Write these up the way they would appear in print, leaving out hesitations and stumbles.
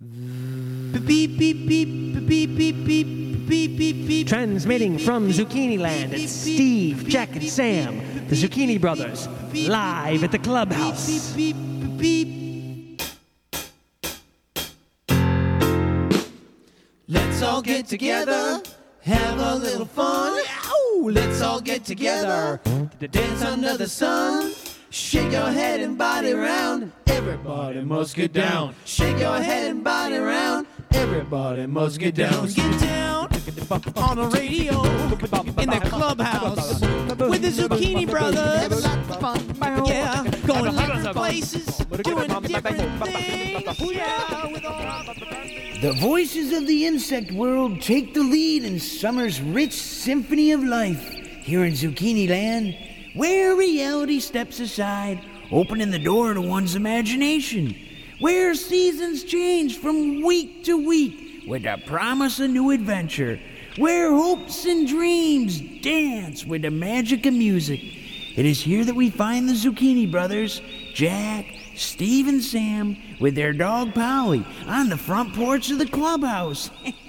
Beep, beep, beep, beep, beep, beep, beep, beep, beep. Transmitting from Zucchini Land, it's Steve, Jack, and Sam, the Zucchini Brothers, live at the clubhouse. Beep, beep, beep. Let's all get together, have a little fun. Ow! Let's all get together to dance under the sun. Shake your head and body round. Everybody must get down. Shake your head and body round. Everybody must get down. Get down on the radio in the clubhouse with the Zucchini Brothers. Yeah, going different places, doing different things. Yeah, with all The voices of the insect world take the lead in summer's rich symphony of life here in Zucchini Land, where reality steps aside, opening the door to one's imagination, where seasons change from week to week with the promise of new adventure, where hopes and dreams dance with the magic of music. It is here that we find the Zucchini Brothers, Jack, Steve, and Sam, with their dog Polly, on the front porch of the clubhouse.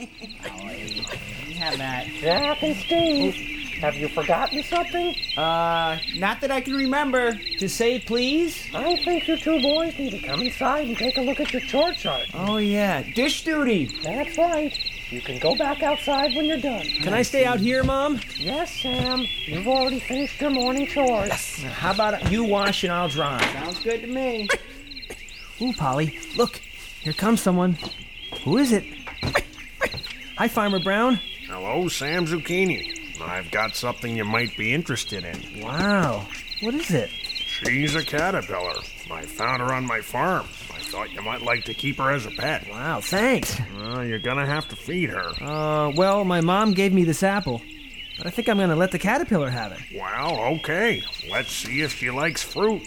Have that. Jack and Steve, have you forgotten something? Not that I can remember. To say please? I think you two boys need to come inside and take a look at your chore chart. Oh, yeah. Dish duty. That's right. You can go back outside when you're done. Can I stay out here, Mom? Yes, Sam. You've already finished your morning chores. How about you wash and I'll dry? Sounds good to me. Ooh, Polly, look. Here comes someone. Who is it? Hi, Farmer Brown. Hello, Sam Zucchini. I've got something you might be interested in. Wow. What is it? She's a caterpillar. I found her on my farm. I thought you might like to keep her as a pet. Wow, thanks. You're gonna have to feed her. Well, my mom gave me this apple, but I think I'm gonna let the caterpillar have it. Well, okay. Let's see if she likes fruit.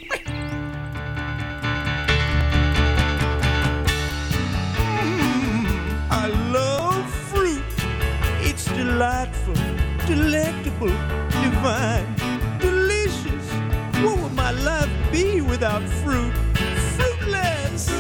I love fruit. It's delightful, delectable, divine, delicious. What would my life be without fruit? Fruitless.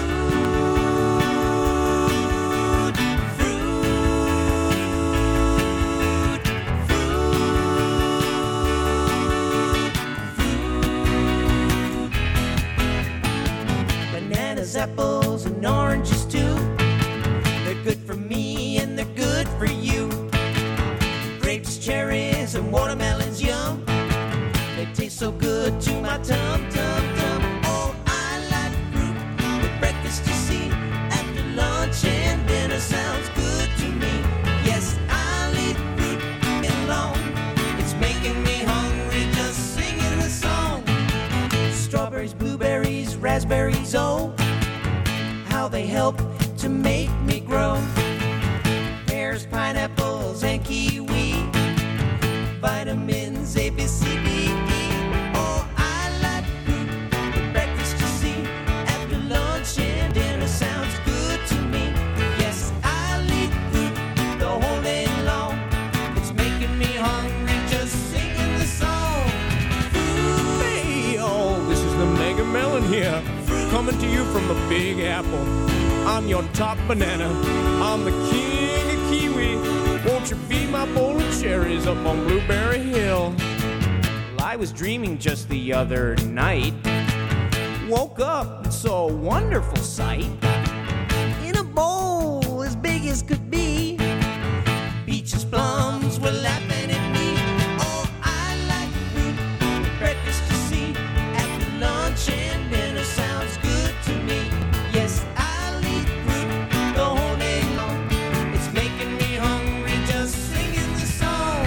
Bananas, apples, and oranges too. They're good for me and they're good for you. Grapes, cherries, and watermelons, yum. They taste so good to my tum, tum, tum. Oh, I like fruit with breakfast, you see. After lunch and dinner sounds good to me. Yes, I'll eat fruit alone. It's making me hungry just singing the song. Strawberries, blueberries, raspberries, oh, how they help to make me grow. Pears, pineapples, and kiwi. Vitamins A, B, C, D, E. Oh, I like fruit for breakfast, you see. After lunch and dinner sounds good to me. Yes, I'll eat fruit the whole day long. It's making me hungry just singing the song. Fruit. Hey, oh, this is the Mega Melon here, coming to you from the Big Apple. I'm your top banana. I'm the king of kiwi. Won't you be my bowl of cherries up on Blueberry Hill? Well, I was dreaming just the other night. Woke up and saw a wonderful sight. In a bowl as big as could be, peaches, plums were laughing at me. Oh, I like fruit for breakfast, you see. After lunch and dinner sounds good to me. Yes, I'll eat fruit the whole day long. It's making me hungry just singing the song.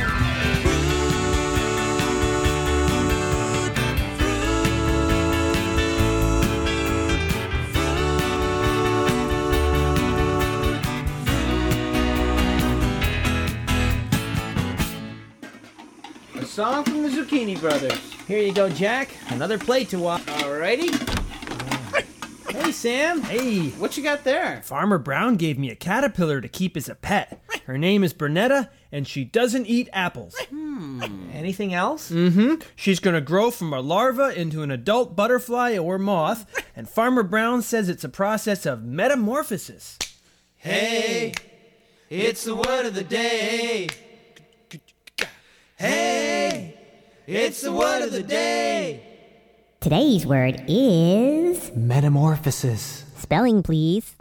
A song from the Zucchini Brothers. Here you go, Jack. Another plate to watch. Alrighty. Hey, Sam. Hey, What you got there? Farmer Brown gave me a caterpillar to keep as a pet. Her name is Bernetta, and she doesn't eat apples. Anything else? She's gonna grow from a larva into an adult butterfly or moth, and Farmer Brown says it's a process of metamorphosis. Hey, it's the word of the day. Hey, it's the word of the day. Today's word is... metamorphosis. Spelling, please.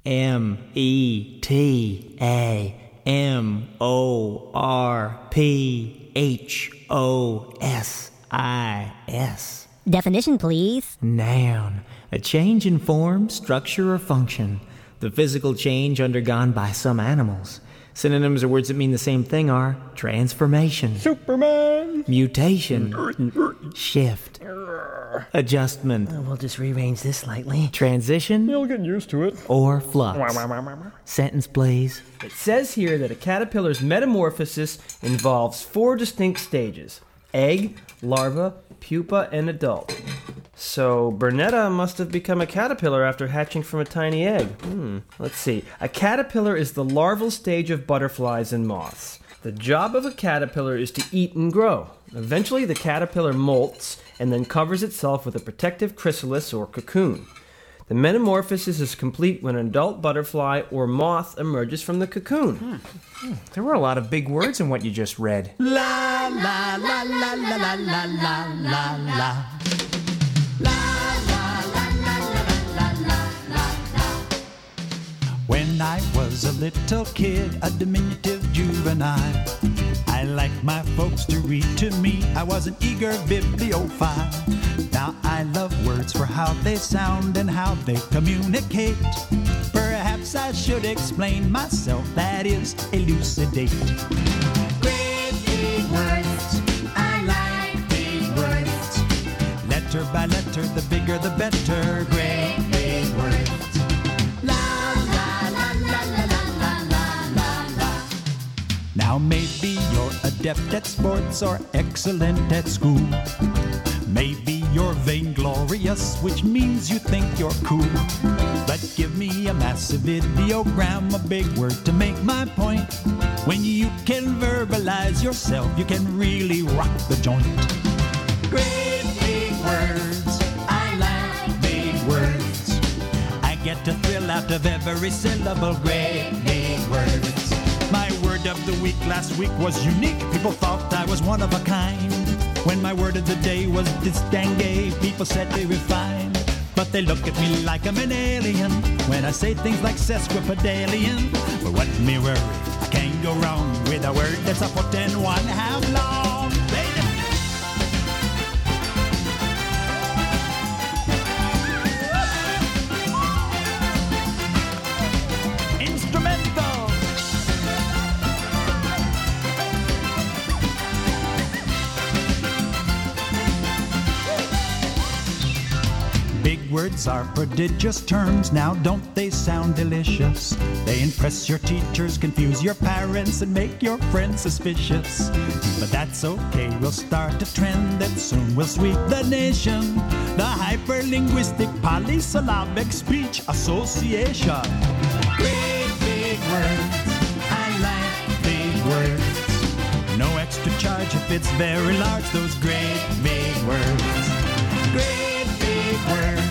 METAMORPHOSIS. Definition, please. Noun. A change in form, structure, or function. The physical change undergone by some animals. Synonyms or words that mean the same thing are transformation, Superman! mutation, shift, adjustment, We'll just rearrange this slightly. transition, You'll get used to it. or flux. Sentence, please. It says here that a caterpillar's metamorphosis involves 4 distinct stages: egg, larva, pupa, and adult. So Bernetta must have become a caterpillar after hatching from a tiny egg. Let's see. A caterpillar is the larval stage of butterflies and moths. The job of a caterpillar is to eat and grow. Eventually the caterpillar molts and then covers itself with a protective chrysalis or cocoon. The metamorphosis is complete when an adult butterfly or moth emerges from the cocoon. There were a lot of big words in what you just read. La la la la la la la la la la. When I was a little kid, a diminutive juvenile, I liked my folks to read to me. I was an eager bibliophile. Now I love words for how they sound and how they communicate. Perhaps I should explain myself, that is, elucidate. Great big words, I like big words. Letter by letter, the bigger the better. Great big words. Now maybe you're adept at sports or excellent at school. Maybe you're vainglorious, which means you think you're cool. But give me a massive ideogram, a big word to make my point. When you can verbalize yourself, you can really rock the joint. Great big words, I like big words. I get a thrill out of every syllable. Great big words. My word of the week last week was unique. People thought I was one of a kind. When my word of the day was distingue, people said they refined. But they look at me like I'm an alien when I say things like sesquipedalian. But what me worry, I can't go wrong with a word that's a foot and 1/2 long. Words are prodigious terms, now don't they sound delicious? They impress your teachers, confuse your parents, and make your friends suspicious. But that's okay, we'll start a trend that soon will sweep the nation. The Hyperlinguistic Polysyllabic Speech Association. Great big words, I like big words. No extra charge if it's very large, those great big words. Great big words.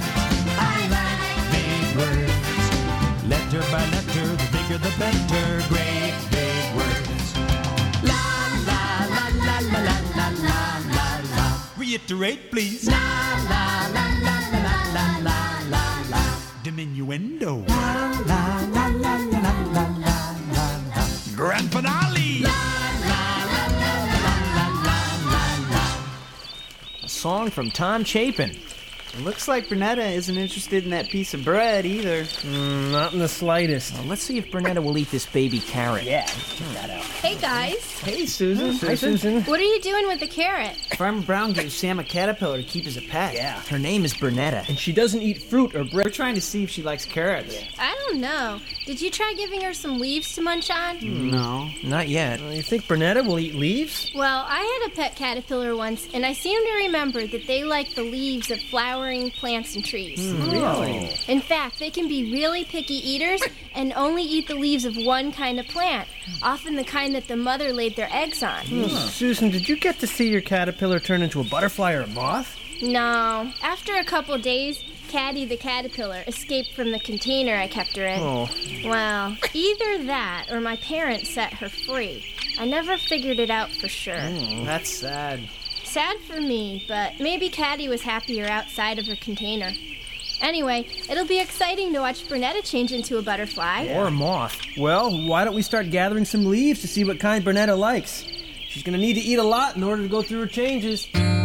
Letter by letter, the bigger the better. Great big words. La la la la la la la la la la. Reiterate, please. La la la la la la la la la la. Diminuendo. La la la la la la la la la. Grand finale. La la la la la la la la la. A song from Tom Chapin. It looks like Bernetta isn't interested in that piece of bread either. Not in the slightest. Well, let's see if Bernetta will eat this baby carrot. Yeah, check that out. Hey, guys. Hey, Susan. Hi, Susan. What are you doing with the carrot? Farmer Brown gave Sam a caterpillar to keep as a pet. Yeah. Her name is Bernetta. And she doesn't eat fruit or bread. We're trying to see if she likes carrots. I don't know. Did you try giving her some leaves to munch on? No. Not yet. You think Bernetta will eat leaves? Well, I had a pet caterpillar once, and I seem to remember that they like the leaves of flowering plants and trees. Really? In fact, they can be really picky eaters and only eat the leaves of one kind of plant, often the kind that the mother laid their eggs on. Susan, did you get to see your caterpillar turn into a butterfly or a moth? No. After a couple days, Caddy the caterpillar escaped from the container I kept her in. Oh. Well, either that or my parents set her free. I never figured it out for sure. That's sad. Sad for me, but maybe Caddy was happier outside of her container. Anyway, it'll be exciting to watch Bernetta change into a butterfly. Or a moth. Well, why don't we start gathering some leaves to see what kind Bernetta likes? She's gonna need to eat a lot in order to go through her changes.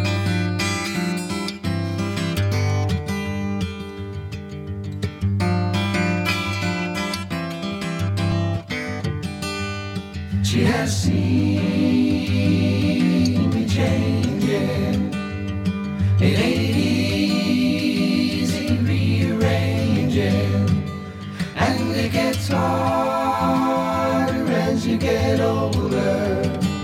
She has seen me changing. It ain't easy rearranging, and it gets harder as you get older,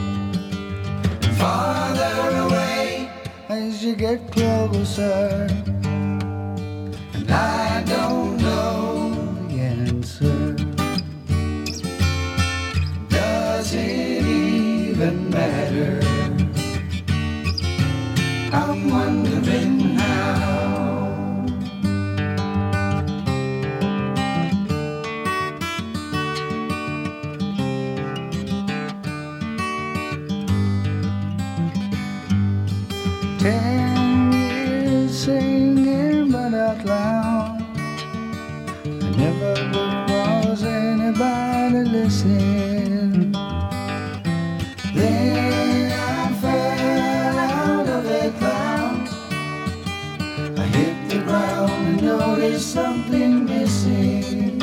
farther away as you get closer. And I don't know the answer. Does it even matter? I'm wondering how. Ten years singing but out loud. I never was anybody listening. Then I fell out of a cloud. I hit the ground and noticed something missing.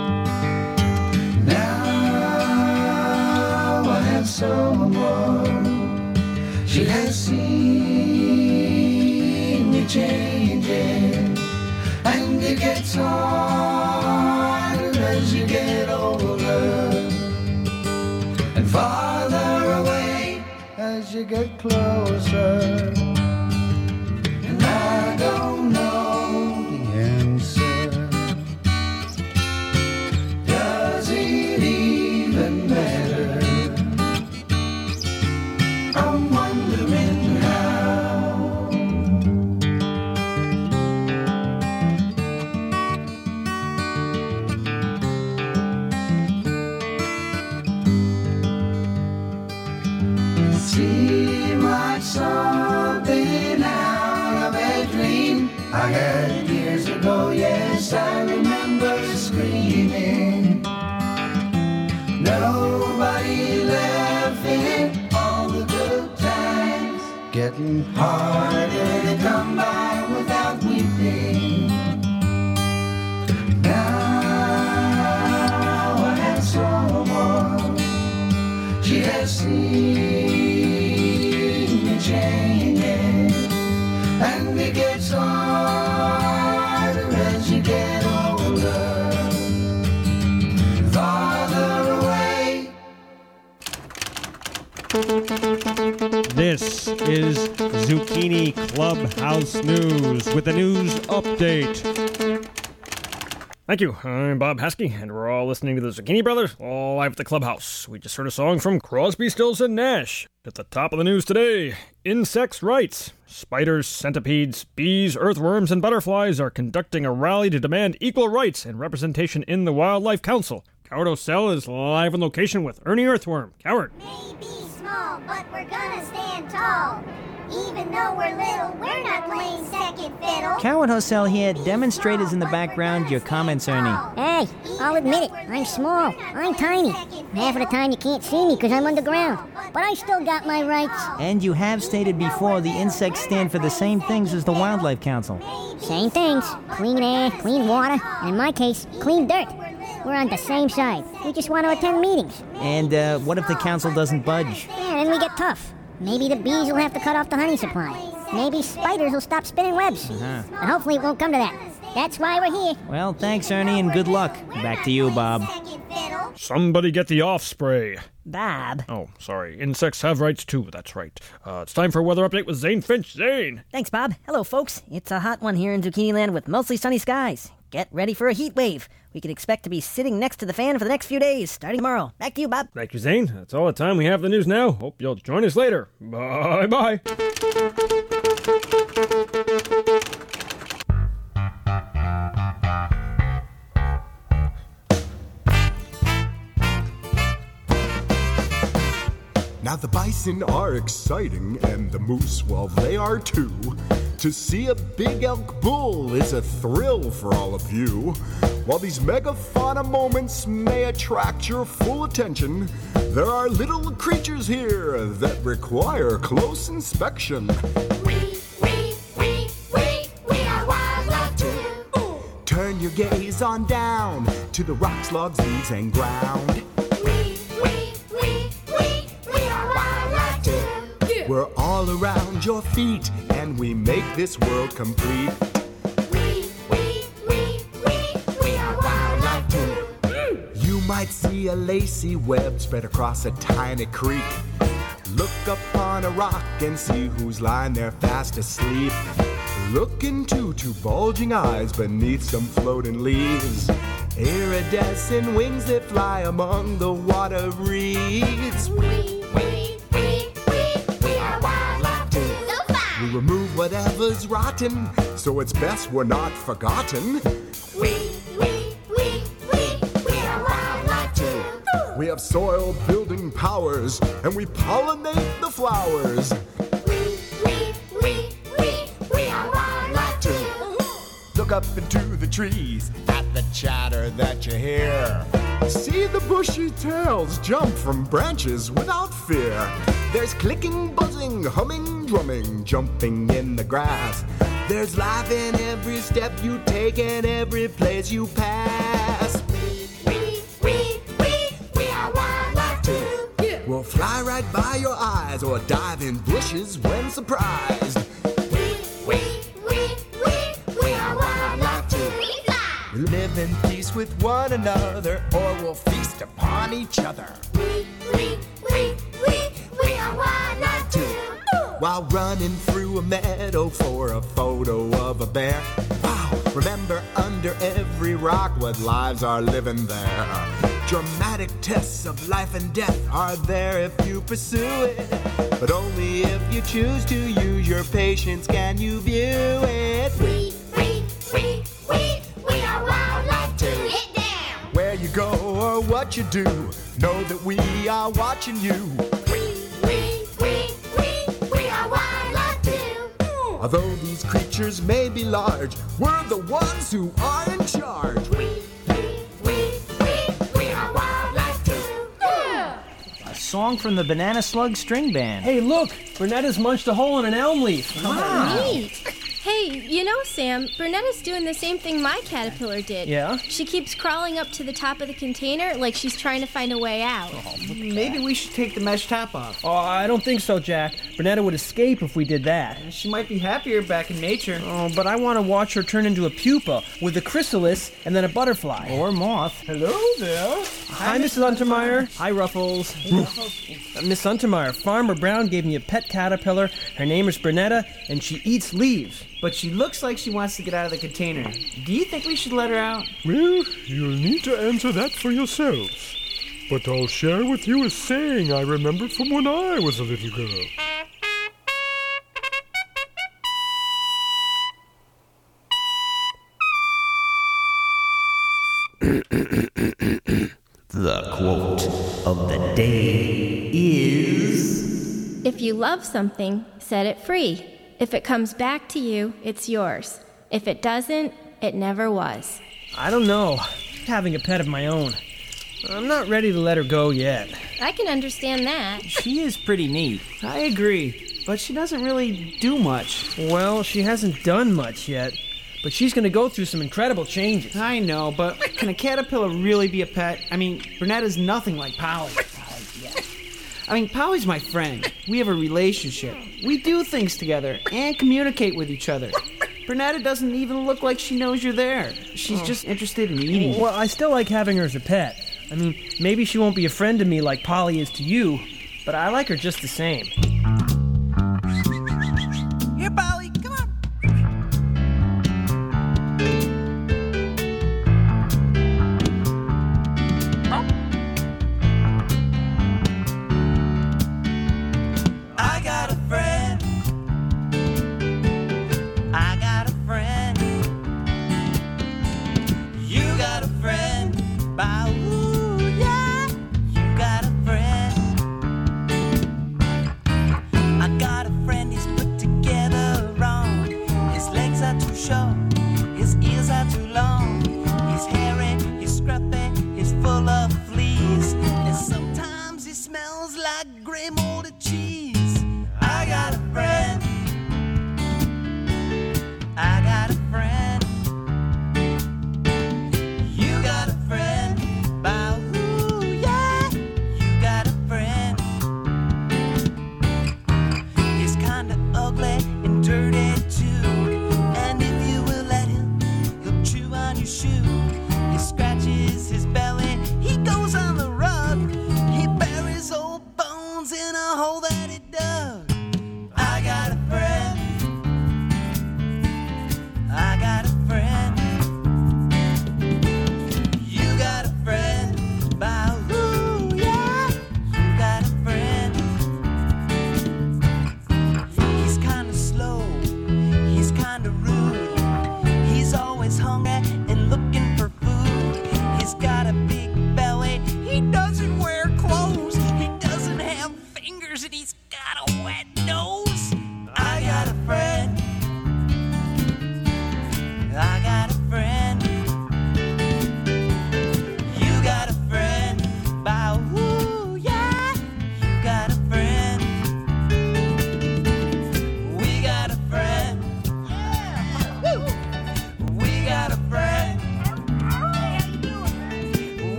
Now I have someone. She has seen me changing, and it gets harder as you get older, and farther away as you get closer. And I don't know the answer. Does it even matter? I'm wondering how. Seemed like something out of a dream I had years ago. Yes, I remember screaming. Nobody laughing, all the good times getting harder to come by without weeping. Now I have someone. She has seen me changing, and it gets harder as you get older, farther away. This is Zucchini Clubhouse News with a news update. Thank you. I'm Bob Haskey, and we're all listening to the Zucchini Brothers, all live at the Clubhouse. We just heard a song from Crosby, Stills, and Nash. At the top of the news today, insects' rights. Spiders, centipedes, bees, earthworms, and butterflies are conducting a rally to demand equal rights and representation in the Wildlife Council. Coward O'Sell is live on location with Ernie Earthworm. Coward. Maybe small, but we're gonna stand tall. Even though we're little, we're not playing second fiddle. Coward Hosel here. Demonstrators in the background. Your comments, Ernie. Hey, I'll admit it. I'm small. I'm tiny. Half of the time you can't see me because I'm underground. But I still got my rights. And you have stated before the insects stand for the same things as the Wildlife Council. Same things. Clean air, clean water, and in my case, clean dirt. We're on the same side. We just want to attend meetings. And what if the council doesn't budge? Yeah, then we get tough. Maybe the bees will have to cut off the honey supply. Maybe spiders will stop spinning webs. But hopefully it won't come to that. That's why we're here. Well, thanks, Ernie, and good luck. Back to you, Bob. Somebody get the off spray. Bob. Oh, sorry. Insects have rights too, that's right. It's time for a weather update with Zane Finch. Zane! Thanks, Bob. Hello, folks. It's a hot one here in Zucchini Land with mostly sunny skies. Get ready for a heat wave. We can expect to be sitting next to the fan for the next few days, starting tomorrow. Back to you, Bob. Thank you, Zane. That's all the time we have for the news now. Hope you'll join us later. Bye-bye. Now the bison are exciting, and the moose, well, they are too. To see a big elk bull is a thrill for all of you. While these megafauna moments may attract your full attention, there are little creatures here that require close inspection. We are wildlife too. Turn your gaze on down to the rocks, logs, leaves, and ground. We're all around your feet, and we make this world complete. We are wildlife too. You might see a lacy web spread across a tiny creek. Look up on a rock and see who's lying there fast asleep. Look into two bulging eyes beneath some floating leaves. Iridescent wings that fly among the water reeds. We remove whatever's rotten, so it's best we're not forgotten. We are wildlife too. We have soil building powers, and we pollinate the flowers. We are wildlife too. Look up into the trees at the chatter that you hear. See the bushy tails jump from branches without fear. There's clicking, buzzing, humming, drumming, jumping in the grass. There's life in every step you take and every place you pass. We are wildlife too. We'll fly right by your eyes or dive in bushes when surprised. We are wildlife too. We live in peace with one another, or we'll feast upon each other. We are wildlife too. While running through a meadow for a photo of a bear. Wow, remember under every rock what lives are living there. Dramatic tests of life and death are there if you pursue it. But only if you choose to use your patience can you view it. We are wildlife too. Hit down. Where you go or what you do, know that we are watching you. We are wildlife too. Although these creatures may be large, we're the ones who are in charge. We are wildlife too. A song from the Banana Slug String Band. Hey, look! Bernetta's munched a hole in an elm leaf. Wow. Neat. Hey, you know, Sam, Bernetta's doing the same thing my caterpillar did. Yeah? She keeps crawling up to the top of the container like she's trying to find a way out. Maybe we should take the mesh top off. Oh, I don't think so, Jack. Bernetta would escape if we did that. She might be happier back in nature. Oh, but I want to watch her turn into a pupa with a chrysalis and then a butterfly. Or moth. Hello there. Hi, Mrs. Untermeyer. Hi, Ruffles. Miss Untermeyer, Farmer Brown gave me a pet caterpillar. Her name is Bernetta, and she eats leaves. But she looks like she wants to get out of the container. Do you think we should let her out? Well, you'll need to answer that for yourselves. But I'll share with you a saying I remember from when I was a little girl. The quote of the day is... If you love something, set it free. If it comes back to you, it's yours. If it doesn't, it never was. I don't know. Having a pet of my own. I'm not ready to let her go yet. I can understand that. She is pretty neat. I agree. But she doesn't really do much. Well, she hasn't done much yet. But she's going to go through some incredible changes. I know, but can a caterpillar really be a pet? I mean, Bernetta's nothing like Polly. I mean, Polly's my friend. We have a relationship. We do things together and communicate with each other. Bernetta doesn't even look like she knows you're there. She's just interested in eating you. Well, I still like having her as a pet. I mean, maybe she won't be a friend to me like Polly is to you, but I like her just the same. Here, Polly, come on. I got a friend. I got a friend. You got a friend. Bow, ooh, yeah. You got a friend.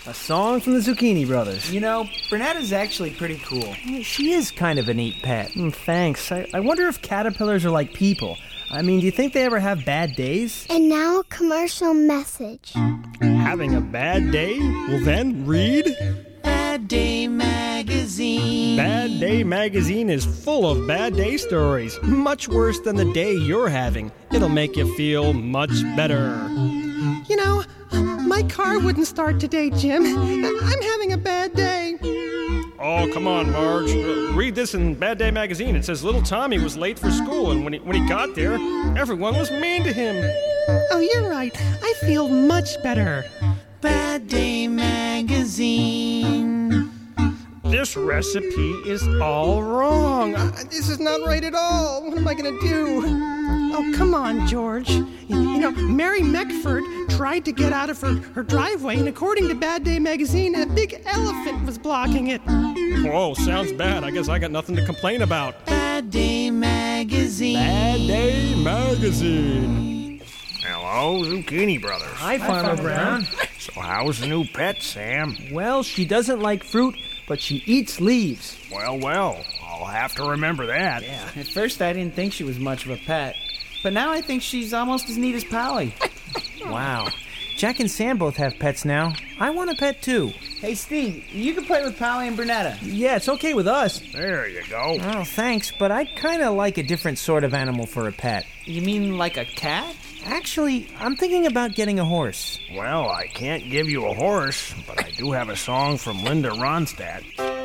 A song from the Zucchini Brothers. You know, Bernetta's actually pretty cool. She is kind of a neat pet. Thanks. I wonder if caterpillars are like people. I mean, do you think they ever have bad days? And now a commercial message. Having a bad day? Well then, read Bad Day Magazine. Bad Day Magazine is full of bad day stories. Much worse than the day you're having. It'll make you feel much better. You know, my car wouldn't start today, Jim. I'm having a bad day. Oh, come on, Marge. Read this in Bad Day Magazine. It says little Tommy was late for school, and when he got there, everyone was mean to him. Oh, you're right. I feel much better. Bad Day Magazine. This recipe is all wrong. This is not right at all. What am I going to do? Oh, come on, George. You know, Mary Meckford tried to get out of her driveway, and according to Bad Day Magazine, a big elephant was blocking it. Whoa, sounds bad. I guess I got nothing to complain about. Bad Day Magazine. Bad Day Magazine. Hello, Zucchini Brothers. Hi, Farmer Brown. So how's the new pet, Sam? Well, she doesn't like fruit, but she eats leaves. Well, I'll have to remember that. Yeah, at first I didn't think she was much of a pet, but now I think she's almost as neat as Polly. Wow. Jack and Sam both have pets now. I want a pet too. Hey, Steve, you can play with Polly and Bernetta. Yeah, it's okay with us. There you go. Oh, thanks, but I'd kind of like a different sort of animal for a pet. You mean like a cat? Actually, I'm thinking about getting a horse. Well, I can't give you a horse, but I do have a song from Linda Ronstadt.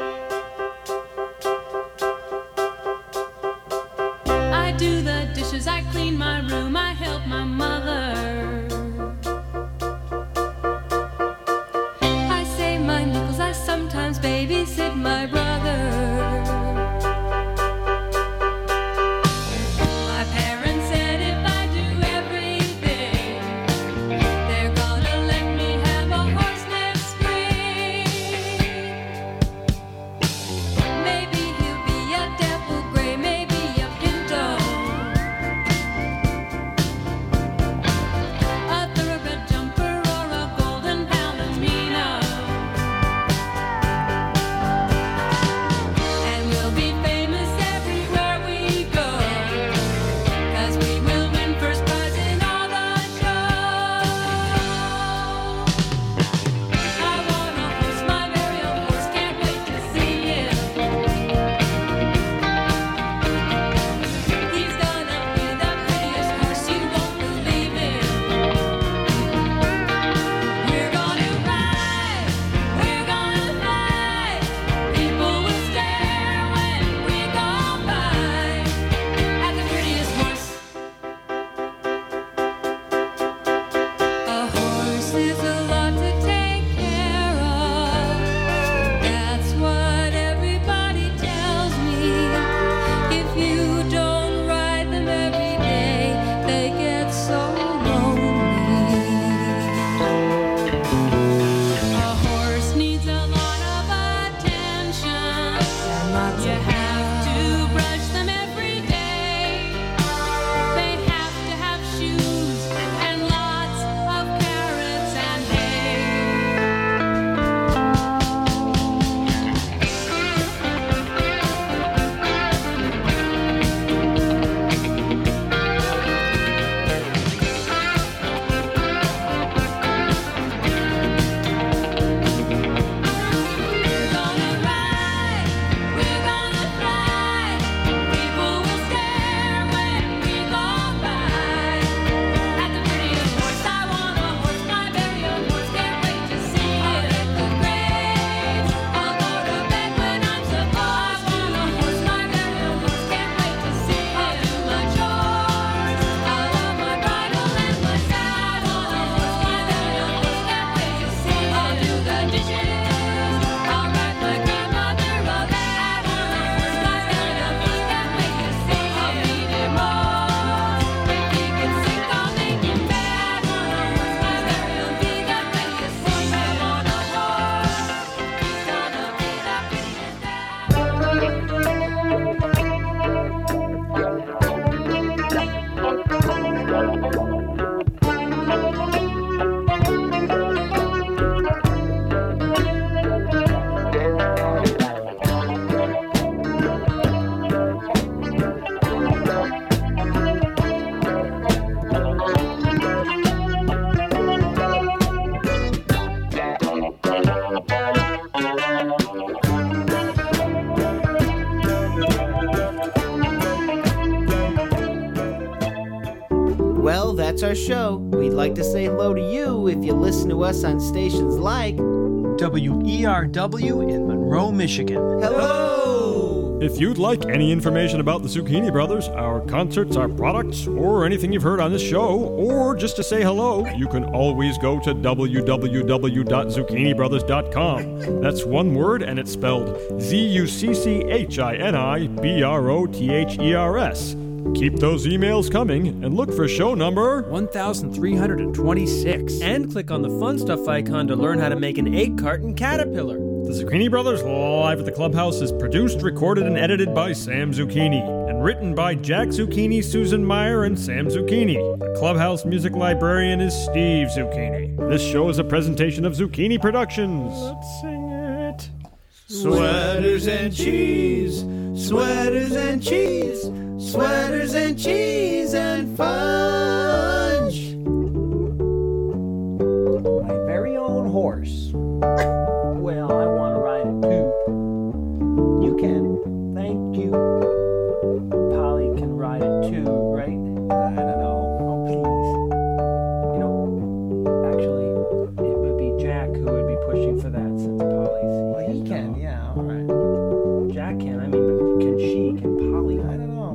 I do the dishes, I clean my room, I help my mother. I save my nickels, I sometimes babysit my brother. My parents said if I do everything, they're gonna let me have a horse next spring. Maybe he'll be a devil gray, maybe a pinto, a thoroughbred jumper, or a golden palomino. show, we'd like to say hello to you if you listen to us on stations like WERW in Monroe, Michigan. Hello! If you'd like any information about the Zucchini Brothers, our concerts, our products, or anything you've heard on this show, or just to say hello, you can always go to www.zucchinibrothers.com. That's one word, and it's spelled ZUCCHINIBROTHERS. Keep those emails coming and look for show number 1326. And click on the fun stuff icon to learn how to make an egg carton caterpillar. The Zucchini Brothers Live at the Clubhouse is produced, recorded, and edited by Sam Zucchini, and written by Jack Zucchini, Susan Meyer, and Sam Zucchini. The Clubhouse music librarian is Steve Zucchini. This show is a presentation of Zucchini Productions. Let's sing it. Sweaters and cheese, sweaters and cheese, sweaters and cheese and fudge. My very own horse. Well, I want to ride it too. You can. Thank you. Polly can ride it too, right? I don't know. Oh, please. You know, actually, it would be Jack who would be pushing for that since Polly's. Well, he can, yeah, all right. Jack can, I mean, but can she? Can Polly? I don't know.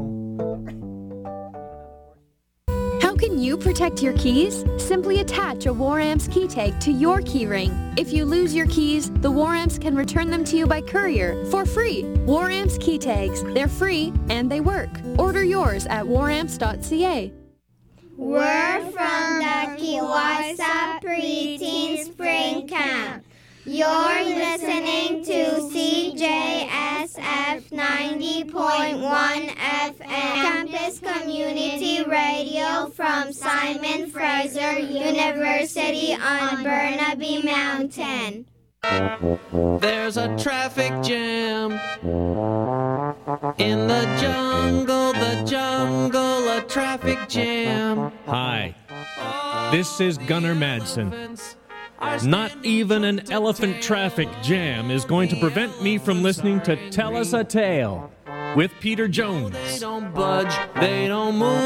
How can you protect your keys? Simply attach a War-Amps key tag to your key ring. If you lose your keys, the War-Amps can return them to you by courier for free. War-Amps key tags. They're free and they work. Order yours at waramps.ca. We're from the Kiwasa Preteen Spring Camp. You're listening to CJSF 90.1 FM, Campus Community Radio from Simon Fraser University on Burnaby Mountain. There's a traffic jam in the jungle, a traffic jam. Hi, this is Gunnar Madsen. Not even an elephant traffic jam is going to prevent me from listening to Tell Us a Tale with Peter Jones. They don't budge, they don't move.